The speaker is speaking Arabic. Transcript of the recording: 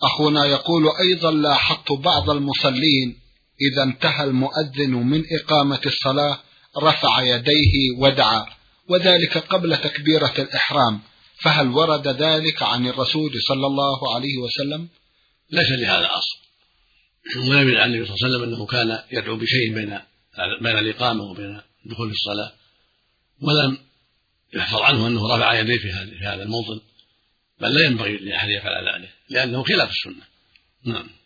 أخونا يقول أيضا لاحظت بعض المصلين إذا انتهى المؤذن من إقامة الصلاة رفع يديه ودعا، وذلك قبل تكبيرة الإحرام، فهل ورد ذلك عن الرسول صلى الله عليه وسلم؟ ليس لهذا أصل، ولم يرد عن النبي صلى الله عليه وسلم أنه كان يدعو بشيء بين الإقامة وبين دخول الصلاة، ولم يحفظ عنه أنه رفع يديه في هذا الموطن، بل لا ينبغي لأحد يفعل ذلك لأنه خلاف السنة. نعم.